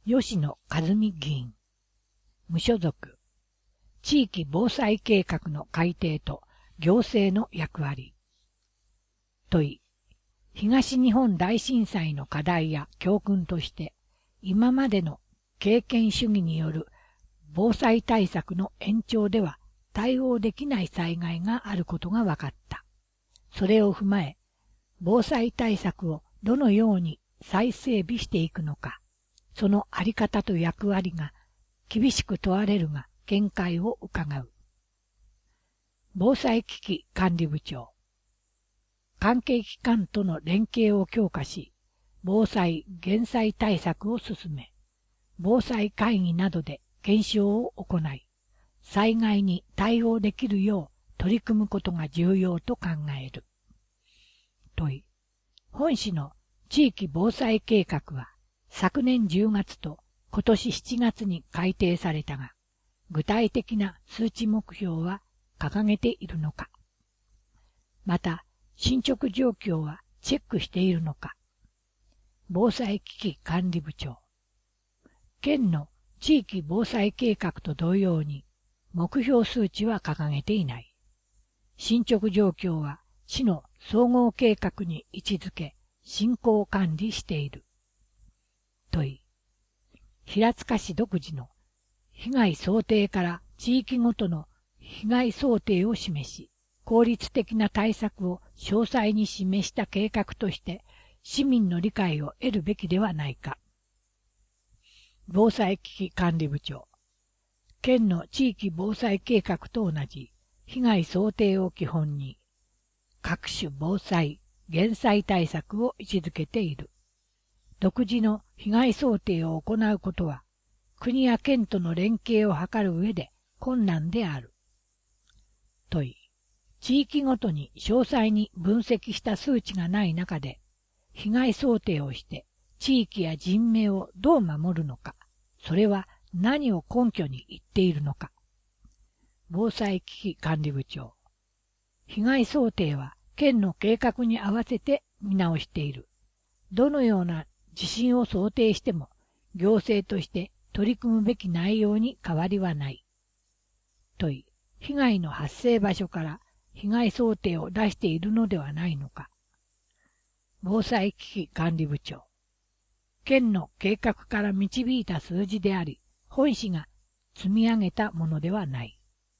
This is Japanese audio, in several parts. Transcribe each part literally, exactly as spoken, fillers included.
吉野和美議員。無所属。地域防災計画の改定と行政の役割。問い。東日本大震災の課題や教訓として、今までの経験主義による防災対策の延長では対応できない災害があることが分かった。それを踏まえ、防災対策をどのように再整備していくのか、そのあり方と役割が厳しく問われるが見解を伺う。防災危機管理部長。関係機関との連携を強化し、防災・減災対策を進め、防災会議などで検証を行い、災害に対応できるよう取り組むことが重要と考える。問い。本市の地域防災計画は昨年じゅうがつと今年しちがつに改定されたが、具体的な数値目標は掲げているのか。また、進捗状況はチェックしているのか。防災危機管理部長。県の地域防災計画と同様に目標数値は掲げていない。進捗状況は市の総合計画に位置づけ進行管理している。問い。平塚市独自の被害想定から地域ごとの被害想定を示し、効率的な対策を詳細に示した計画として市民の理解を得るべきではないか。防災危機管理部長。県の地域防災計画と同じ被害想定を基本に各種防災・減災対策を位置づけている。独自の被害想定を行うことは国や県との連携を図る上で困難である。問い。地域ごとに詳細に分析した数値がない中で、被害想定をして地域や人命をどう守るのか、それは何を根拠に言っているのか。防災危機管理部長。被害想定は県の計画に合わせて見直している。どのような地震を想定しても、行政として取り組むべき内容に変わりはない。問い。被害の発生場所から被害想定を出しているのではないのか。防災危機管理部長。県の計画から導いた数字であり、本市が積み上げたものではない。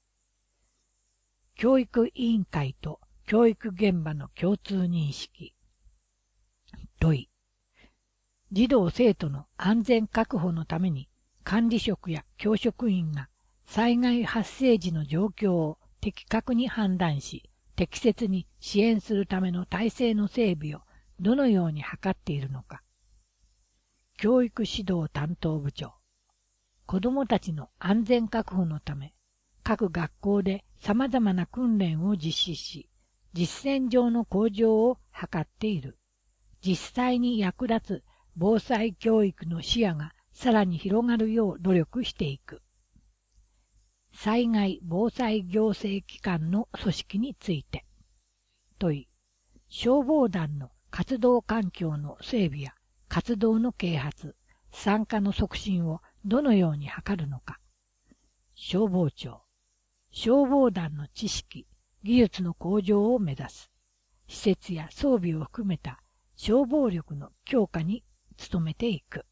教育委員会と教育現場の共通認識。問い。児童生徒の安全確保のために管理職や教職員が災害発生時の状況を的確に判断し、適切に支援するための体制の整備をどのように図っているのか。教育指導担当部長。子どもたちの安全確保のため、各学校で様々な訓練を実施し、実践上の向上を図っている。実際に役立つ防災教育の視野がさらに広がるよう努力していく。災害防災行政機関の組織について。問い。消防団の活動環境の整備や活動の啓発、参加の促進をどのように図るのか。消防庁。消防団の知識、技術の向上を目指す。施設や装備を含めた消防力の強化に努めていく。